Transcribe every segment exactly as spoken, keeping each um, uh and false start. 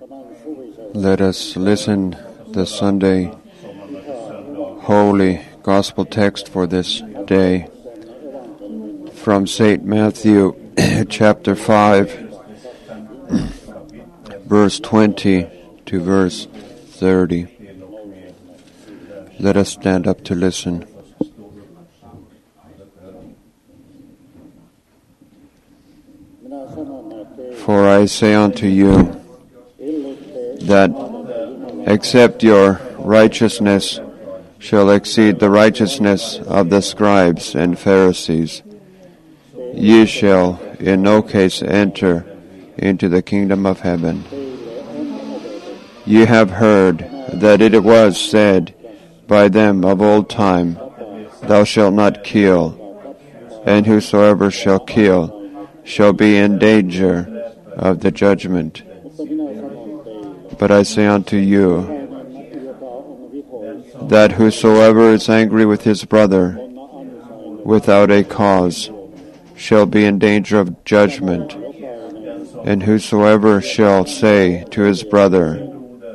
Let us listen the Sunday Holy Gospel text for this day from Saint Matthew chapter five, verse twenty to verse thirty. Let us stand up to listen. For I say unto you that except your righteousness shall exceed the righteousness of the scribes and Pharisees, ye shall in no case enter into the kingdom of heaven. Ye have heard that it was said by them of old time, Thou shalt not kill, and whosoever shall kill shall be in danger of the judgment. But I say unto you, that whosoever is angry with his brother without a cause shall be in danger of judgment, and whosoever shall say to his brother,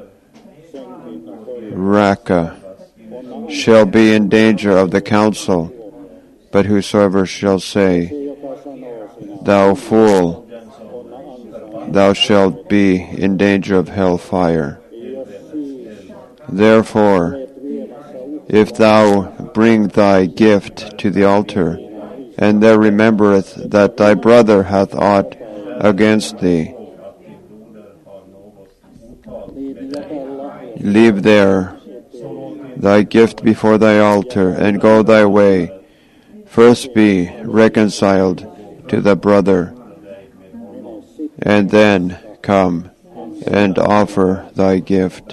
Raca, shall be in danger of the council, but whosoever shall say, Thou fool, thou shalt be in danger of hell fire. Therefore, if thou bring thy gift to the altar, and there remembereth that thy brother hath aught against thee, leave there thy gift before thy altar, and go thy way. First be reconciled to the brother, and then come and offer thy gift.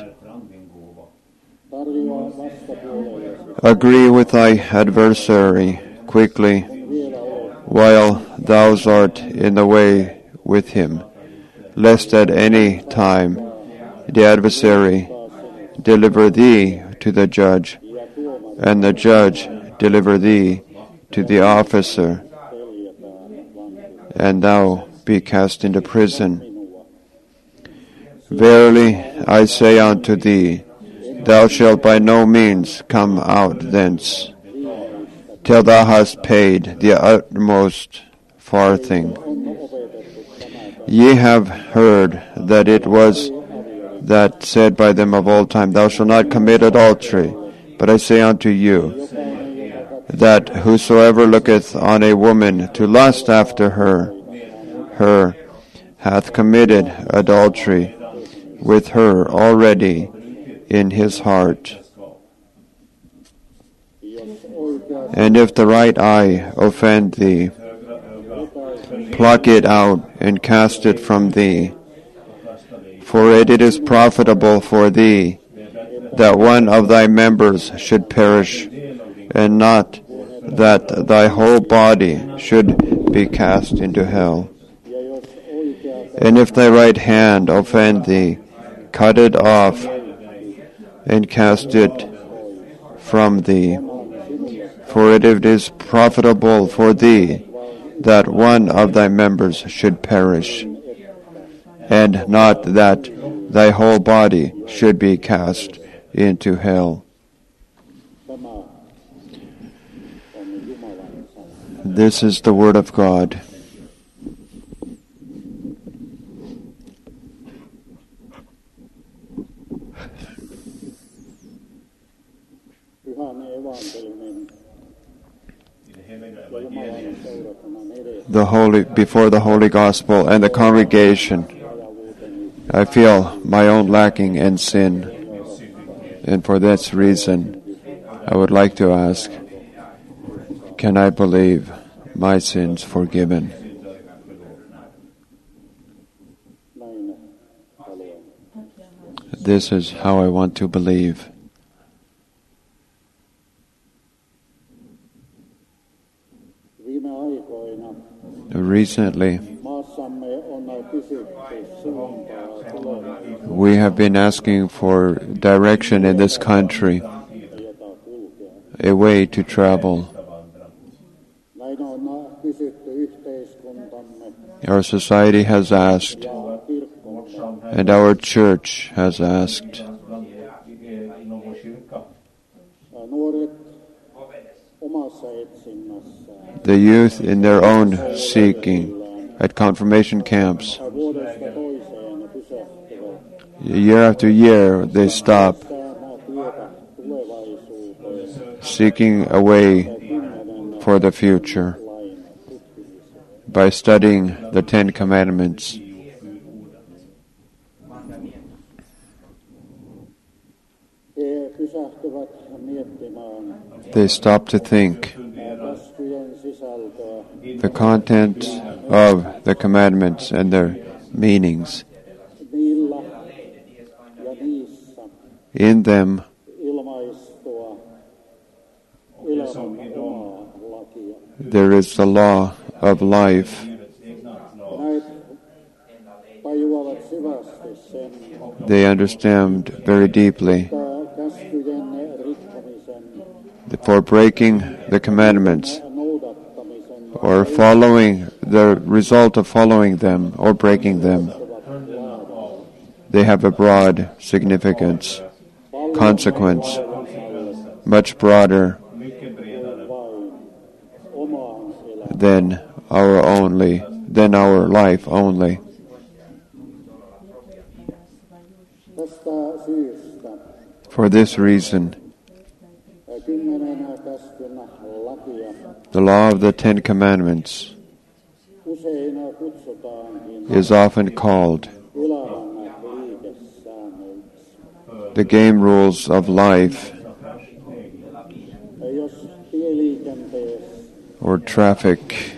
Agree with thy adversary quickly, while thou art in the way with him, lest at any time the adversary deliver thee to the judge, and the judge deliver thee to the officer, and thou be cast into prison. Verily I say unto thee, thou shalt by no means come out thence, till thou hast paid the utmost farthing. Ye have heard that it was that said by them of old time, Thou shalt not commit adultery. But I say unto you, that whosoever looketh on a woman to lust after her, her hath committed adultery with her already in his heart. And if the right eye offend thee, pluck it out and cast it from thee. For it is profitable for thee that one of thy members should perish, and not that thy whole body should be cast into hell. And if thy right hand offend thee, cut it off and cast it from thee. For it is profitable for thee that one of thy members should perish, and not that thy whole body should be cast into hell. This is the word of God. The holy before the Holy Gospel and the congregation, I feel my own lacking in sin, and for this reason, I would like to ask, can I believe my sins forgiven? This is how I want to believe. Recently, we have been asking for direction in this country, a way to travel. Our society has asked, And our church has asked. The youth in their own seeking at confirmation camps, year after year, they stop seeking a way for the future by studying the Ten Commandments. They stop to think the content of the commandments and their meanings. In them, there is the law of life. They understand very deeply for breaking the commandments or following the result of following them or breaking them. They have a broad significance, consequence, much broader than our only, than our life only. For this reason, the law of the Ten Commandments is often called the game rules of life or traffic.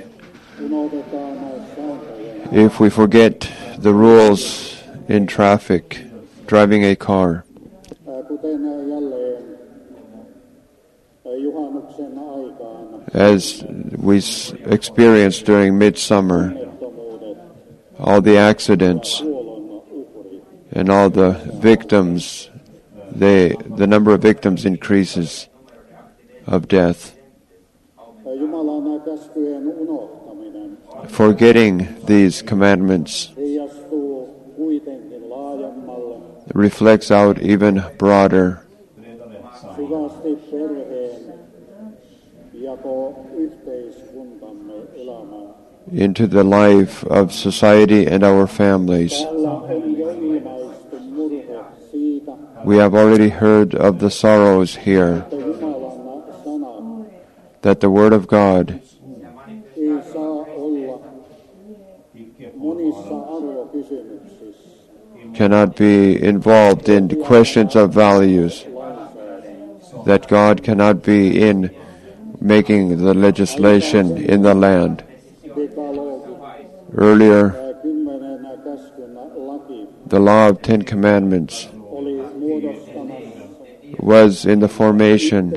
If we forget the rules in traffic, driving a car, as we experienced during midsummer, all the accidents and all the victims, they, the number of victims increases of death. Forgetting these commandments reflects out even broader into the life of society and our families. We have already heard of the sorrows here, that the Word of God cannot be involved in questions of values, that God cannot be in making the legislation in the land. Earlier, the law of Ten Commandments was in the formation,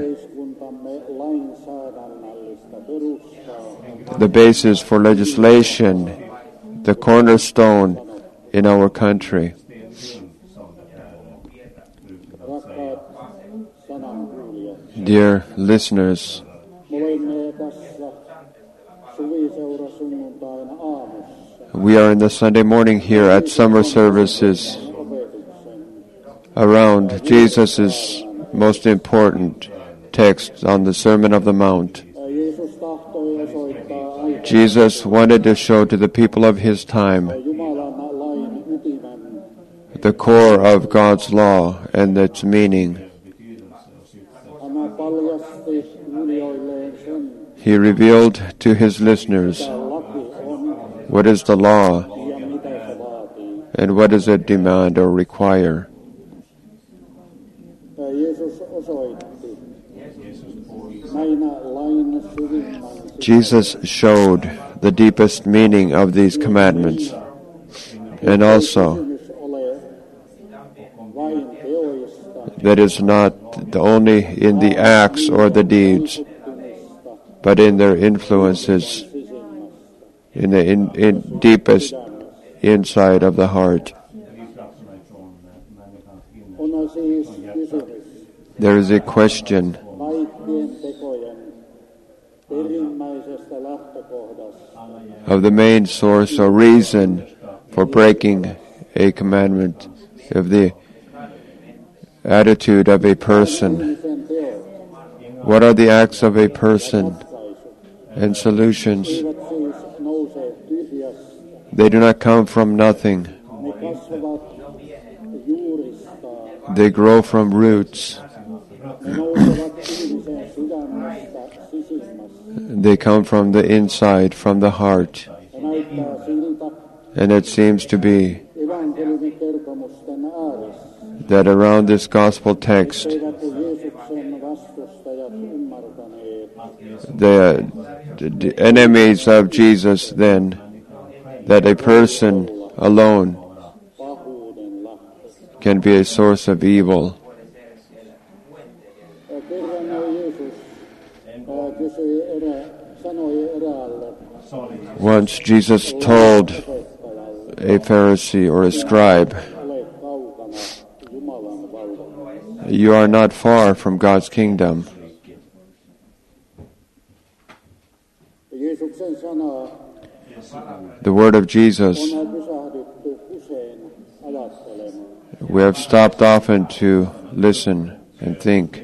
the basis for legislation, the cornerstone in our country. Dear listeners, we are in the Sunday morning here at summer services around Jesus' most important text on the Sermon of the Mount. Jesus wanted to show to the people of his time the core of God's law and its meaning. He revealed to his listeners what is the law and what does it demand or require. Jesus showed the deepest meaning of these commandments, and also that is not only in the acts or the deeds, but in their influences, in the in, in deepest inside of the heart. There is a question of the main source or reason for breaking a commandment of the attitude of a person. What are the acts of a person and solutions? They do not come from nothing. They grow from roots. They come from the inside, from the heart. And it seems to be that around this gospel text, the, the enemies of Jesus then, that a person alone can be a source of evil. Once Jesus told a Pharisee or a scribe, "You are not far from God's kingdom." The word of Jesus, we have stopped often to listen and think.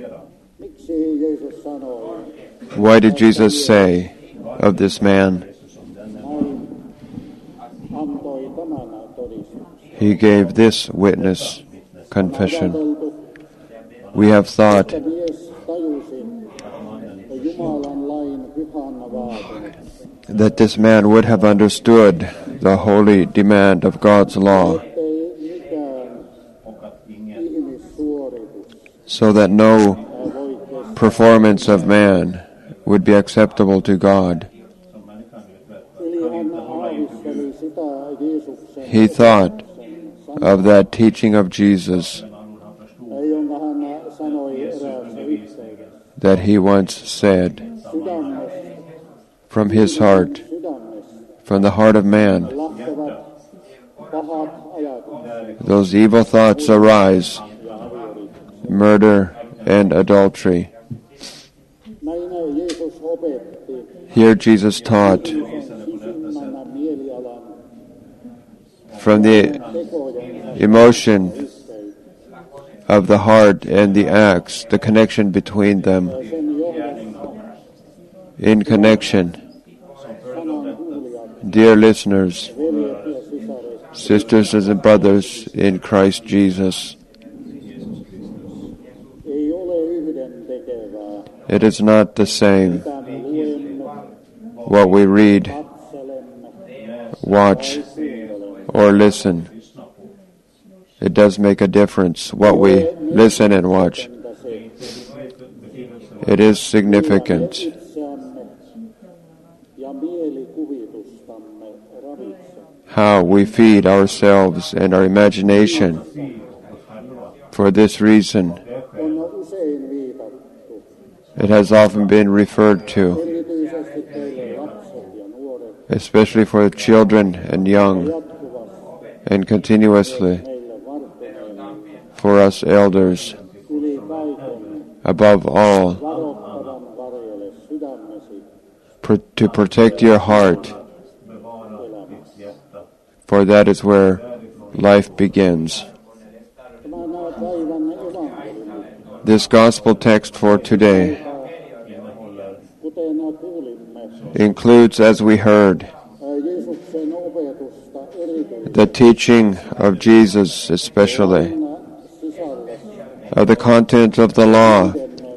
Why did Jesus say of this man? He gave this witness, confession. We have thought that this man would have understood the holy demand of God's law, so that no performance of man would be acceptable to God. He thought of that teaching of Jesus that he once said, from his heart, from the heart of man, those evil thoughts arise, murder and adultery. Here Jesus taught from the emotion of the heart and the acts, the connection between them. In connection, dear listeners, sisters and brothers in Christ Jesus, it is not the same what we read, watch, or listen. It does make a difference what we listen and watch. It is significant. How we feed ourselves and our imagination. For this reason, it has often been referred to, especially for children and young, and continuously for us elders. Above all, pr- to protect your heart, for that is where life begins. This gospel text for today includes, as we heard, the teaching of Jesus, especially, of the content of the law,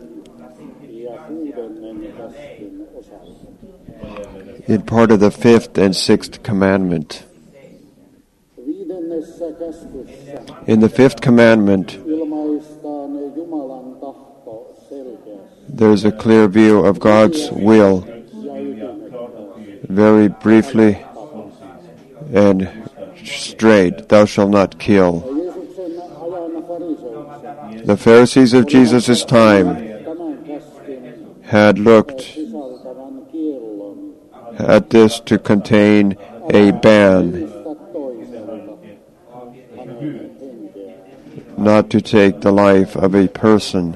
in part of the fifth and sixth commandment. In the fifth commandment, there is a clear view of God's will, very briefly and straight, thou shalt not kill. The Pharisees of Jesus' time had looked at this to contain a ban, not to take the life of a person.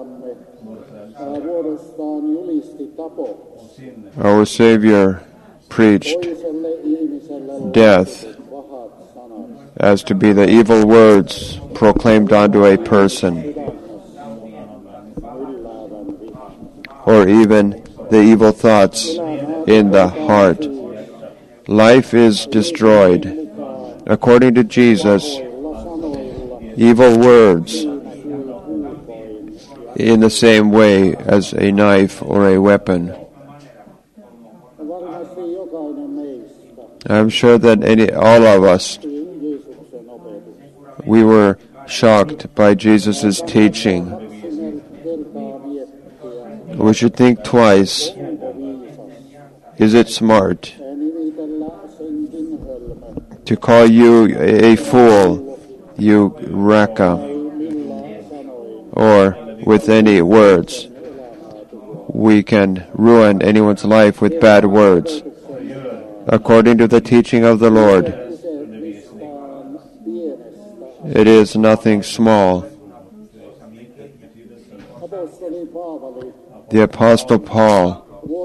Our Savior preached death as to be the evil words proclaimed unto a person, or even the evil thoughts in the heart. Life is destroyed. According to Jesus, evil words in the same way as a knife or a weapon. I'm sure that any, all of us, we were shocked by Jesus' teaching. We should think twice. Is it smart to call you a fool, you raka, or with any words? We can ruin anyone's life with bad words. According to the teaching of the Lord, it is nothing small. The Apostle Paul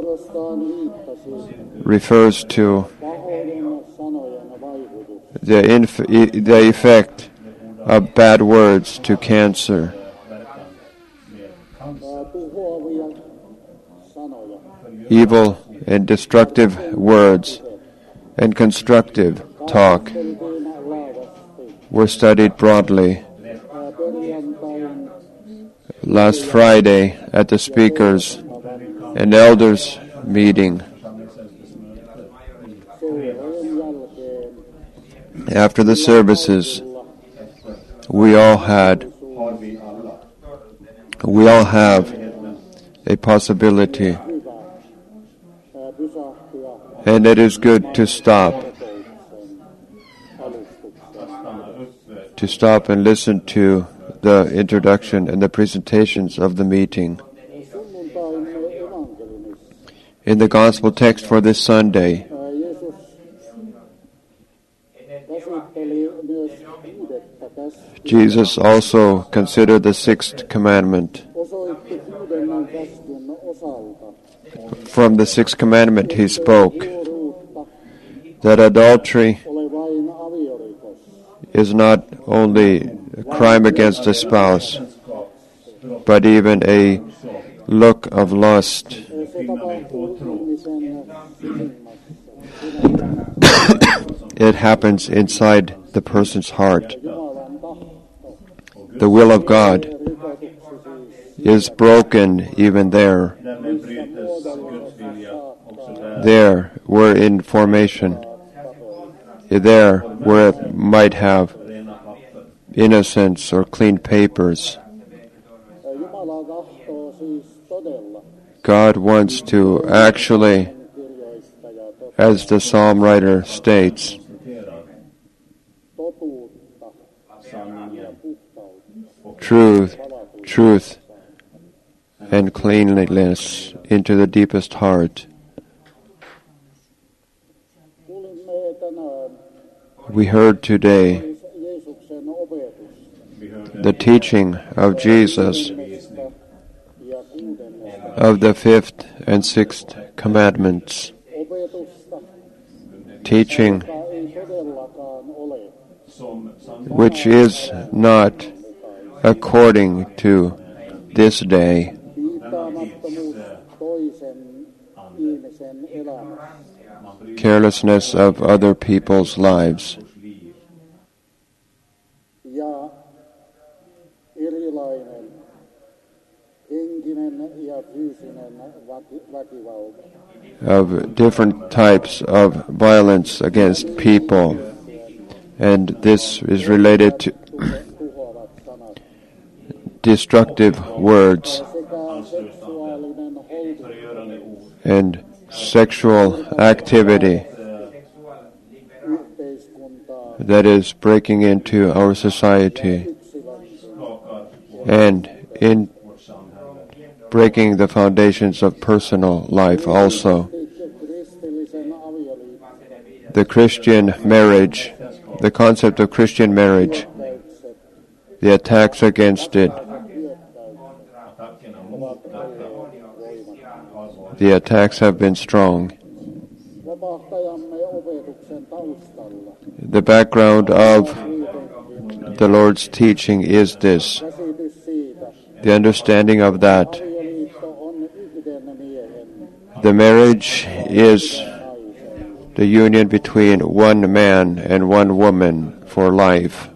refers to the, inf- the effect of bad words to cancer. Evil and destructive words and constructive talk were studied broadly last Friday at the speakers and elders meeting. After the services, we all had, we all have a possibility, and it is good to stop, to stop and listen to the introduction and the presentations of the meeting. In the gospel text for this Sunday, Jesus also considered the sixth commandment. From the sixth commandment he spoke that adultery is not only a crime against a spouse, but even a look of lust. It happens inside the person's heart. The will of God is broken even there. There, where in formation, there, where it might have innocence or clean papers. God wants to actually, as the psalm writer states, truth, truth, and cleanliness into the deepest heart. We heard today the teaching of Jesus of the fifth and sixth commandments, teaching which is not according to this day. Carelessness of other people's lives. Of different types of violence against people, and this is related to destructive words and sexual activity that is breaking into our society and in breaking the foundations of personal life also. The Christian marriage, the concept of Christian marriage, the attacks against it, the attacks have been strong. The background of the Lord's teaching is this. The understanding of that. The marriage is the union between one man and one woman for life.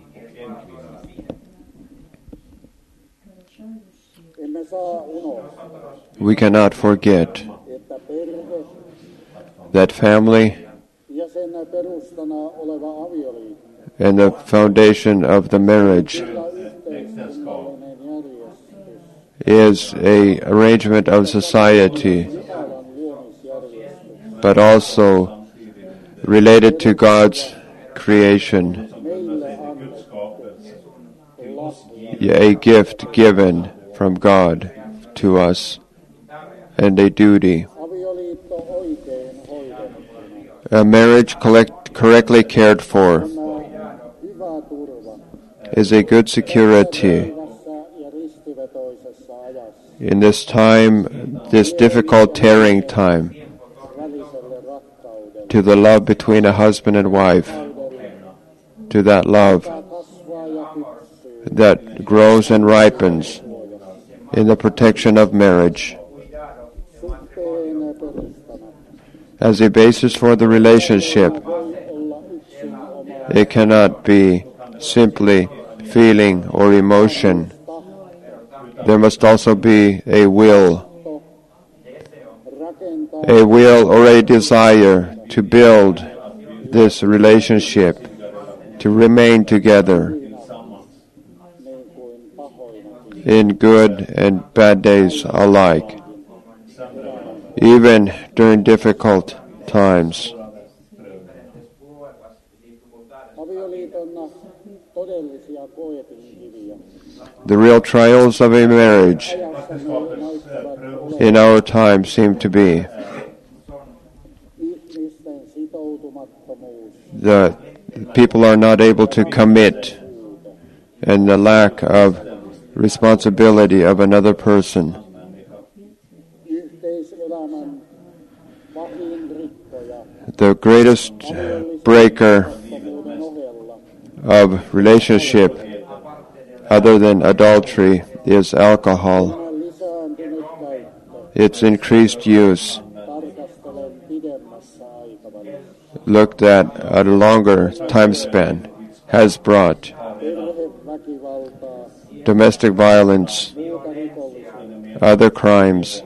We cannot forget that family and the foundation of the marriage is a arrangement of society, but also related to God's creation, a gift given from God to us, and a duty. A marriage collect, correctly cared for is a good security in this time, this difficult tearing time, to the love between a husband and wife, to that love that grows and ripens in the protection of marriage. As a basis for the relationship, it cannot be simply feeling or emotion. There must also be a will, a will or a desire to build this relationship, to remain together in good and bad days alike, even during difficult times. The real trials of a marriage in our time seem to be the people are not able to commit, and the lack of responsibility of another person. The greatest breaker of relationship other than adultery is alcohol. Its increased use, looked at at a longer time span, has brought domestic violence, other crimes,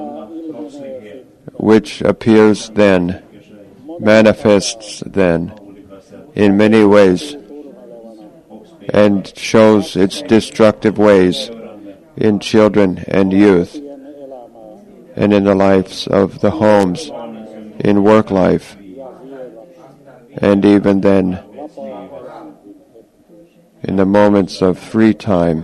which appears then, manifests then, in many ways, and shows its destructive ways in children and youth, and in the lives of the homes, in work life, and even then, in the moments of free time.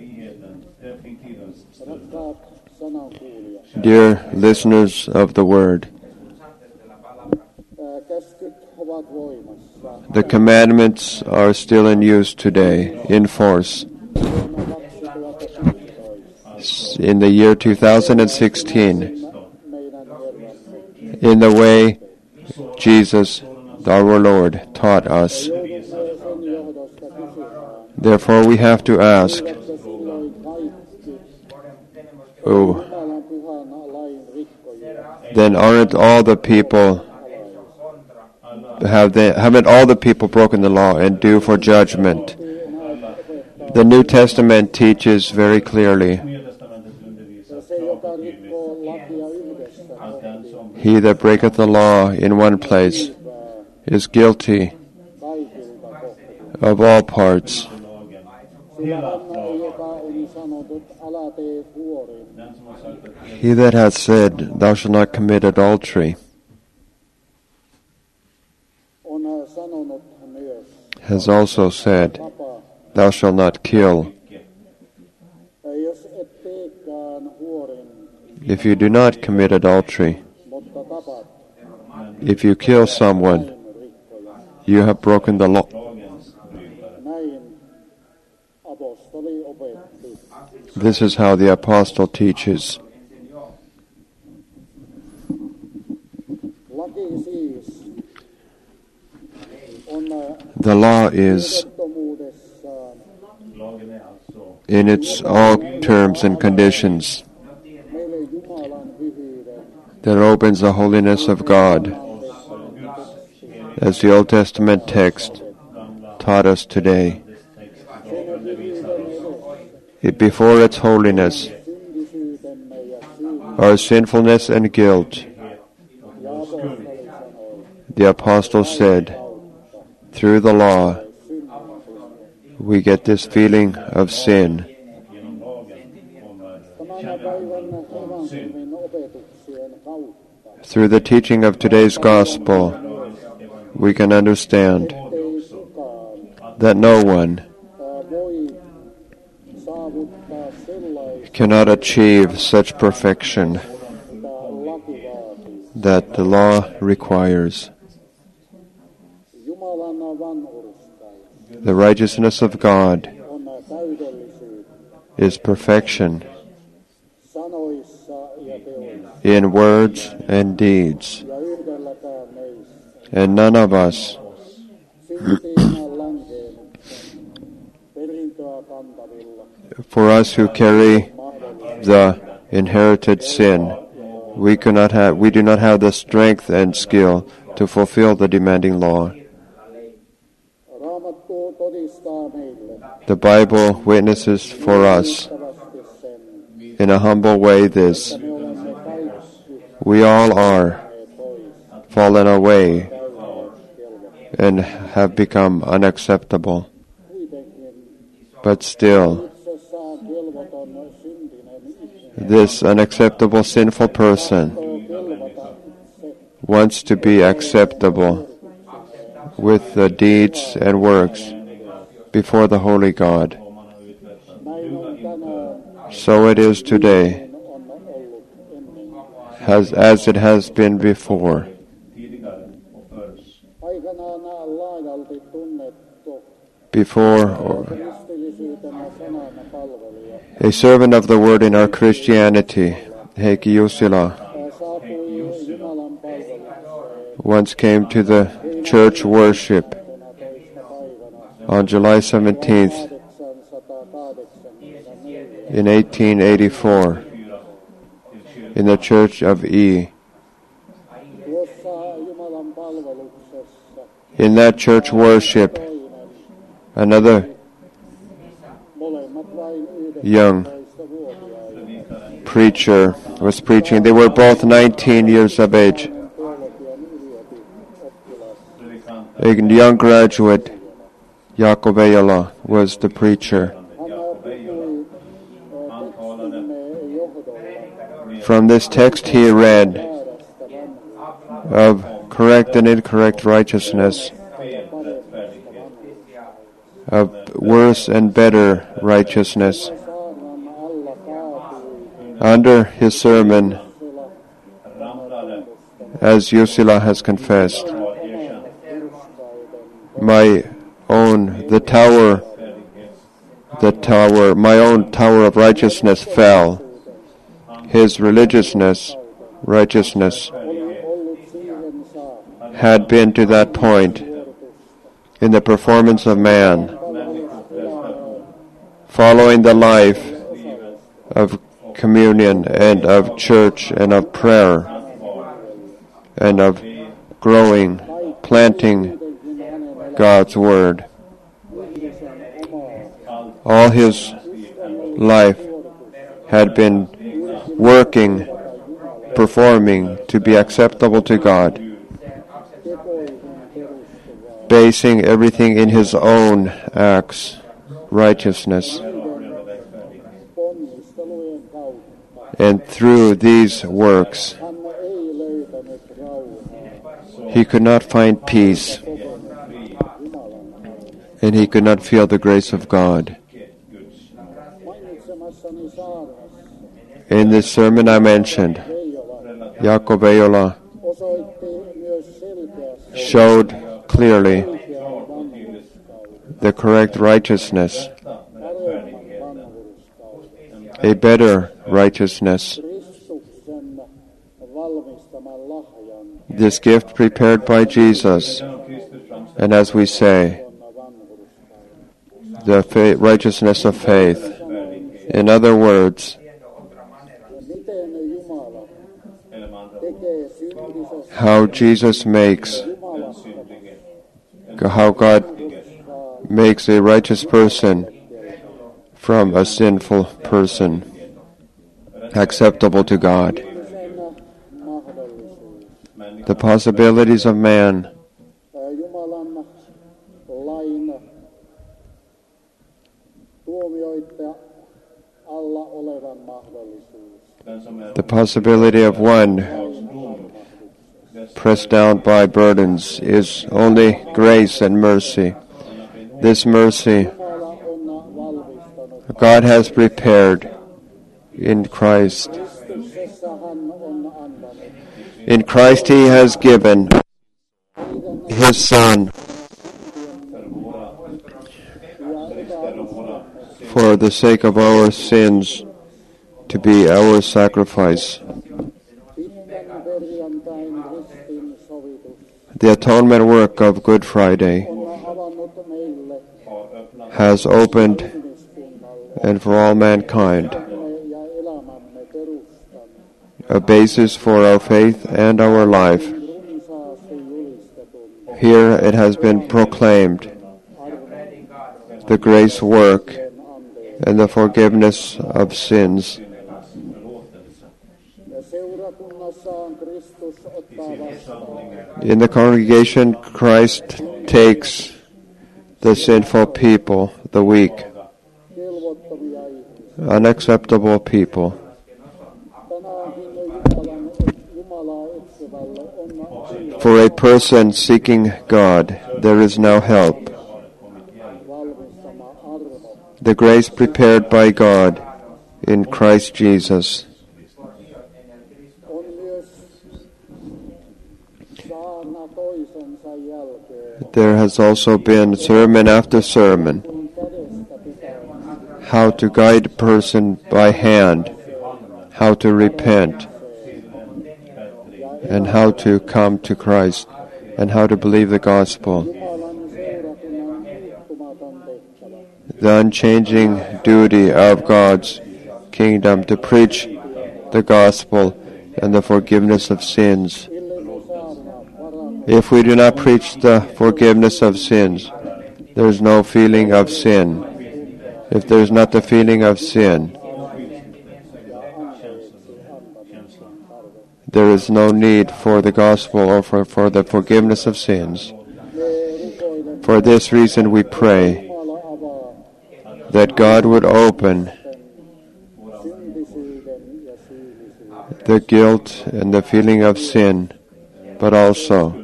Dear listeners of the Word, the commandments are still in use today, in force. In the year two thousand sixteen, in the way Jesus, our Lord, taught us. Therefore, we have to ask, oh, then aren't all the people Have they, haven't all the people broken the law and due for judgment? The New Testament teaches very clearly, he that breaketh the law in one place is guilty of all parts. He that hath said, thou shalt not commit adultery, has also said, thou shalt not kill. If you do not commit adultery, if you kill someone, you have broken the law. This is how the apostle teaches. The law is, in its all terms and conditions, that opens the holiness of God, as the Old Testament text taught us today. It, before its holiness, our sinfulness and guilt, the apostle said, through the law, we get this feeling of sin. Through the teaching of today's gospel, we can understand that no one cannot achieve such perfection that the law requires. The righteousness of God is perfection in words and deeds, and none of us for us who carry the inherited sin, we cannot have, we do not have the strength and skill to fulfill the demanding law. The Bible witnesses for us in a humble way this: we all are fallen away and have become unacceptable. But still, this unacceptable sinful person wants to be acceptable with the deeds and works before the Holy God. So it is today, as, as it has been before. Before, or, a servant of the word in our Christianity, Heikki Jussila, once came to the church worship on July seventeenth in eighteen eighty-four in the church of E. In that church worship, another young preacher was preaching. They were both nineteen years of age. A young graduate, Jaakko Veijola, was the preacher. From this text he read of correct and incorrect righteousness, of worse and better righteousness. Under his sermon, as Jussila has confessed, my own, the tower, the tower, my own tower of righteousness fell. His religiousness, righteousness, had been to that point in the performance of man, following the life of communion and of church and of prayer and of growing, planting God's Word. All his life had been working, performing to be acceptable to God, basing everything in his own acts, righteousness. And through these works, he could not find peace, and he could not feel the grace of God. In this sermon I mentioned, Jaakko Veijola showed clearly the correct righteousness, a better righteousness, this gift prepared by Jesus, and as we say, the fa- righteousness of faith. In other words, how Jesus makes, how God makes a righteous person from a sinful person acceptable to God. The possibilities of man the possibility of one pressed down by burdens is only grace and mercy. This mercy God has prepared in Christ. In Christ He has given His Son for the sake of our sins to be our sacrifice. The atonement work of Good Friday has opened, and for all mankind, a basis for our faith and our life. Here it has been proclaimed, the grace work and the forgiveness of sins. In the congregation, Christ takes the sinful people, the weak, unacceptable people. For a person seeking God, there is no help. The grace prepared by God in Christ Jesus. There has also been sermon after sermon, how to guide a person by hand, how to repent, and how to come to Christ, and how to believe the gospel. The unchanging duty of God's kingdom to preach the gospel and the forgiveness of sins. If we do not preach the forgiveness of sins, there is no feeling of sin. If there is not the feeling of sin, there is no need for the gospel or for, for the forgiveness of sins. For this reason we pray that God would open the guilt and the feeling of sin, but also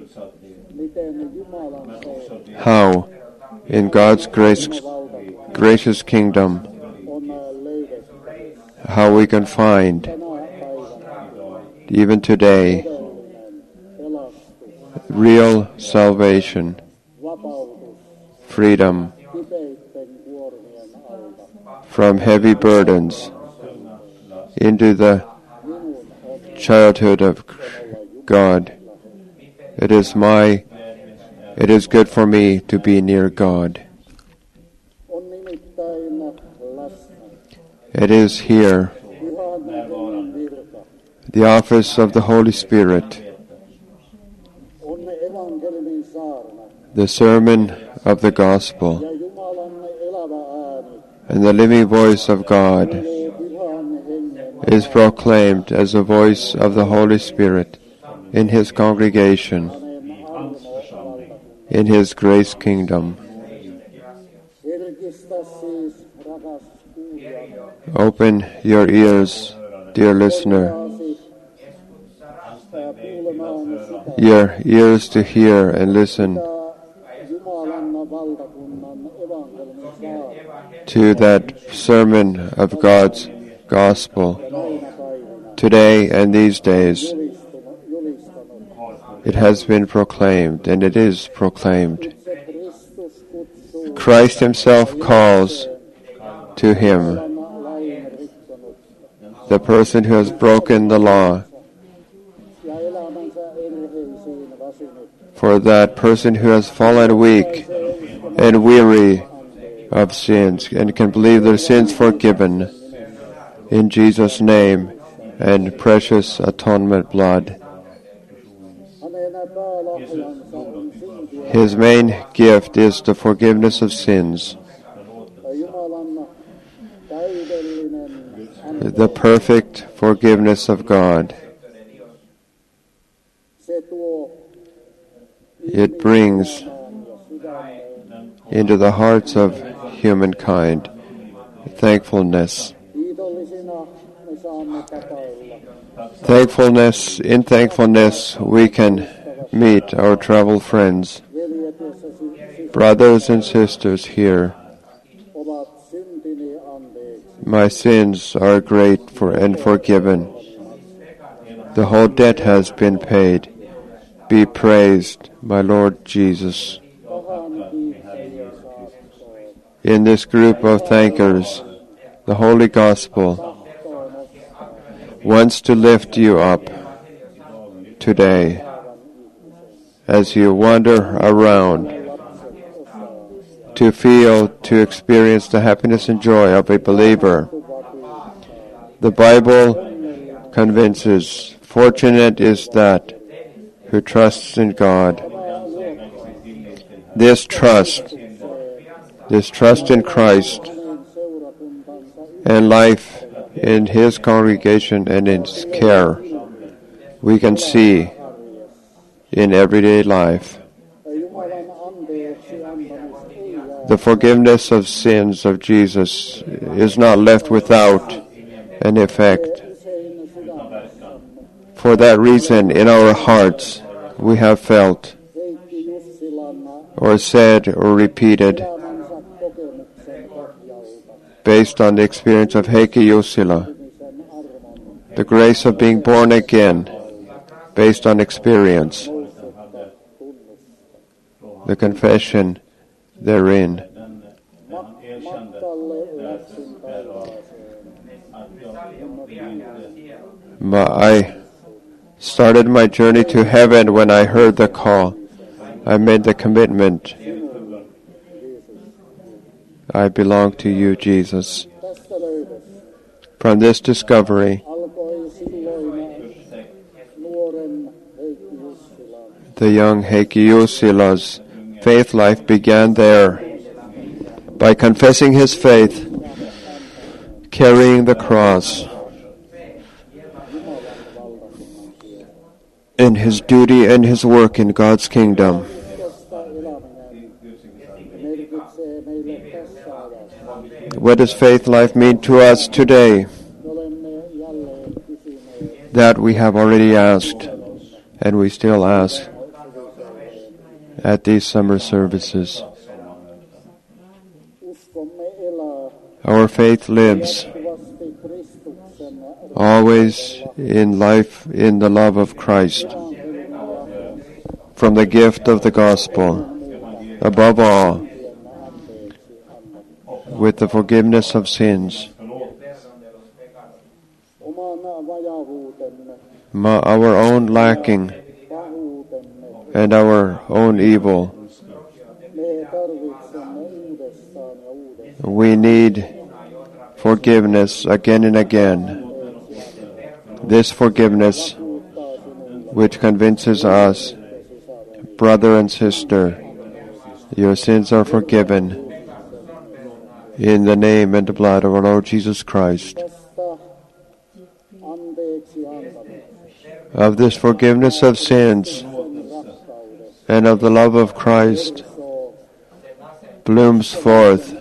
how in God's grace, gracious kingdom, how we can find even today real salvation, freedom from heavy burdens into the childhood of God. It is my, it is good for me to be near God. It is here, the office of the Holy Spirit, the sermon of the gospel, and the living voice of God is proclaimed as the voice of the Holy Spirit in His congregation, in His grace kingdom. Open your ears, dear listener, your ears to hear and listen to that sermon of God's gospel today and these days. It has been proclaimed, and it is proclaimed. Christ Himself calls to Him the person who has broken the law. For that person who has fallen weak and weary of sins and can believe their sins forgiven in Jesus' name and precious atonement blood. His main gift is the forgiveness of sins, the perfect forgiveness of God. It brings into the hearts of humankind thankfulness. Thankfulness, in thankfulness, we can meet our travel friends, brothers and sisters here. My sins are great for and forgiven. The whole debt has been paid. Be praised, my Lord Jesus. In this group of thankers, the Holy Gospel wants to lift you up today as you wander around to feel, to experience the happiness and joy of a believer. The Bible convinces, fortunate is that who trusts in God. This trust, this trust in Christ and life in His congregation and in His care, we can see in everyday life. The forgiveness of sins of Jesus is not left without an effect. For that reason, in our hearts, we have felt, or said, or repeated, based on the experience of Heikki Jussila, the grace of being born again, based on experience, the confession therein. I started my journey to heaven when I heard the call. I made the commitment. I belong to you, Jesus. From this discovery, the young Heikki Jussila's faith life began there by confessing his faith, carrying the cross, in his duty and his work in God's kingdom. What does faith life mean to us today? That we have already asked, and we still ask at these summer services. Our faith lives always in life in the love of Christ, from the gift of the gospel, above all, with the forgiveness of sins. Ma, our own lacking and our own evil. We need forgiveness again and again. This forgiveness which convinces us, brother and sister, your sins are forgiven in the name and the blood of our Lord Jesus Christ. Of this forgiveness of sins and of the love of Christ blooms forth.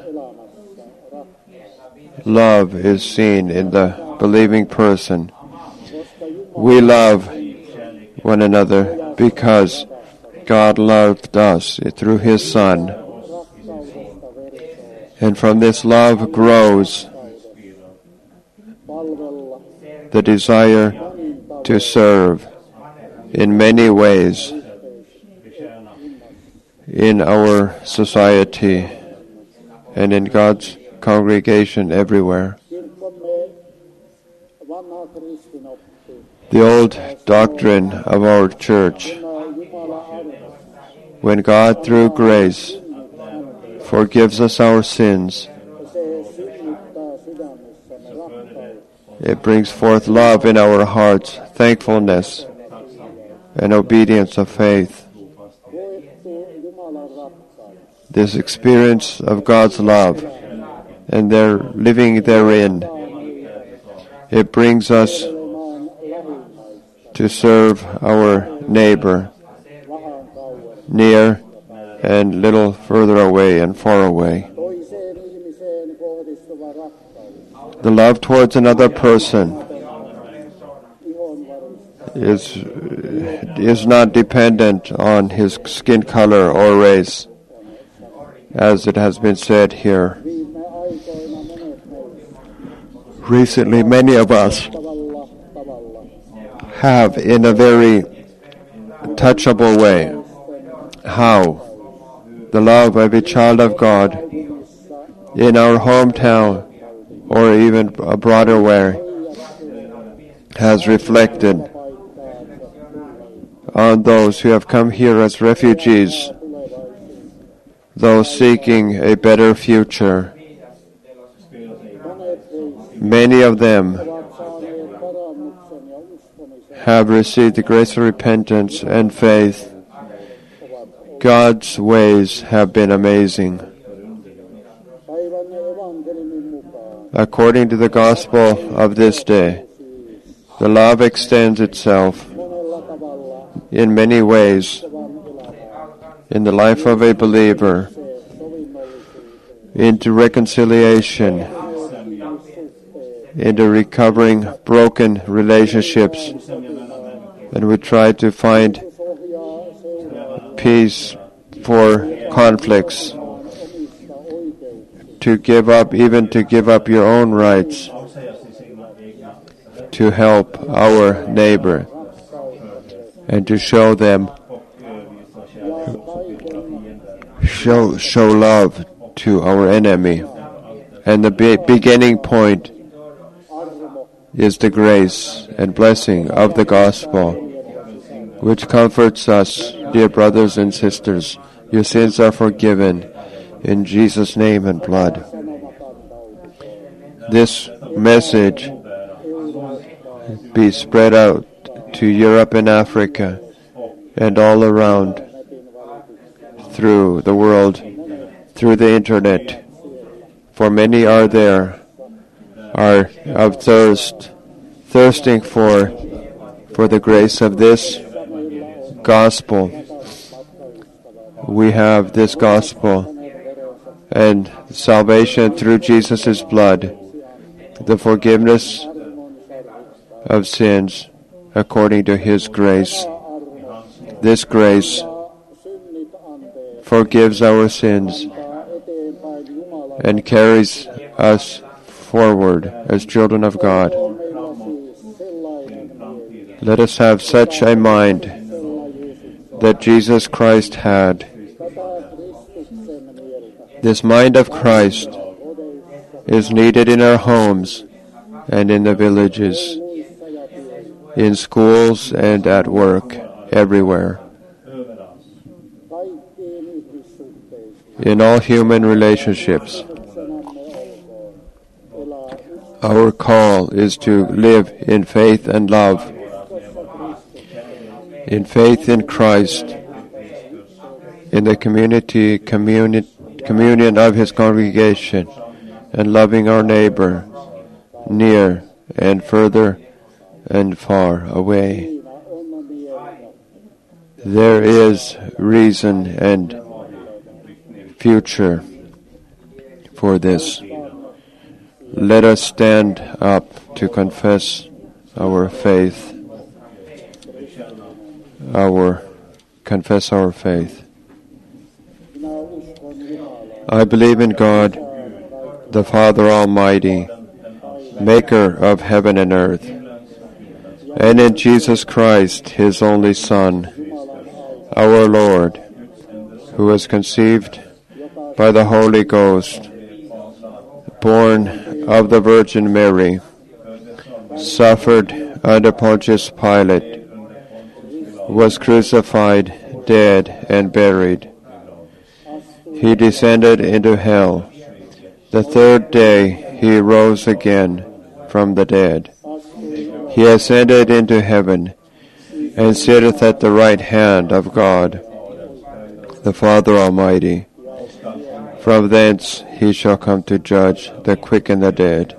Love is seen in the believing person. We love one another because God loved us through His Son. And from this love grows the desire to serve in many ways in our society and in God's congregation everywhere. The old doctrine of our church, when God through grace forgives us our sins. It brings forth love in our hearts, thankfulness, and obedience of faith. This experience of God's love and their living therein, it brings us to serve our neighbor, near and little further away and far away. The love towards another person is is not dependent on his skin color or race, as it has been said here. Recently, many of us have, in a very touchable way, how the love of a child of God in our hometown or even a broader way has reflected on those who have come here as refugees, those seeking a better future. Many of them have received the grace of repentance and faith. God's ways have been amazing. According to the gospel of this day, the love extends itself in many ways in the life of a believer into reconciliation, into recovering broken relationships, and we try to find peace for conflicts, to give up, even to give up your own rights, to help our neighbor, and to show them, show show love to our enemy. And the be- beginning point is the grace and blessing of the gospel, which comforts us, dear brothers and sisters. Your sins are forgiven in Jesus' name and blood. This message be spread out to Europe and Africa and all around through the world, through the internet. For many are there, are of thirst, thirsting for, for the grace of this gospel. We have this gospel and salvation through Jesus' blood, the forgiveness of sins according to His grace. This grace forgives our sins and carries us forward as children of God. Let us have such a mind that Jesus Christ had. This mind of Christ is needed in our homes and in the villages, in schools and at work, everywhere. In all human relationships, our call is to live in faith and love, in faith in Christ, in the community, communi- communion of His congregation, and loving our neighbor, near and further and far away. There is reason and future for this. Let us stand up to confess our faith, our confess our faith. I believe in God, the Father Almighty, maker of heaven and earth, and in Jesus Christ, His only Son, our Lord, who was conceived by the Holy Ghost, born of the Virgin Mary, suffered under Pontius Pilate, was crucified, dead, and buried. he descended into hell. The third day he rose again from the dead. He ascended into heaven, and sitteth at the right hand of God, the Father Almighty. From thence he shall come to judge the quick and the dead.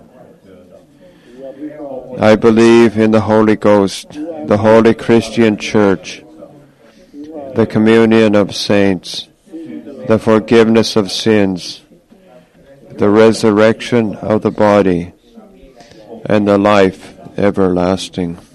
I believe in the Holy Ghost, the holy Christian Church, the communion of saints, the forgiveness of sins, the resurrection of the body, and the life everlasting.